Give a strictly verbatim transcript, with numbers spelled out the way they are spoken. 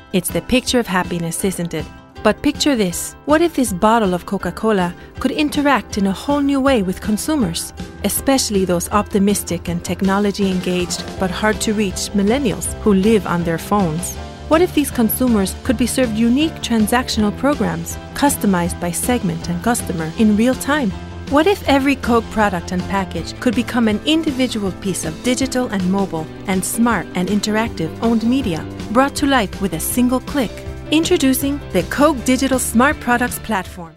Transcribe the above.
It's the picture of happiness, isn't it? But picture this. What if this bottle of Coca-Cola could interact in a whole new way with consumers, especially those optimistic and technology-engaged but hard-to-reach millennials who live on their phones? What if these consumers could be served unique transactional programs customized by segment and customer in real time? What if every Coke product and package could become an individual piece of digital and mobile and smart and interactive owned media brought to life with a single click? Introducing the Coke Digital Smart Products Platform.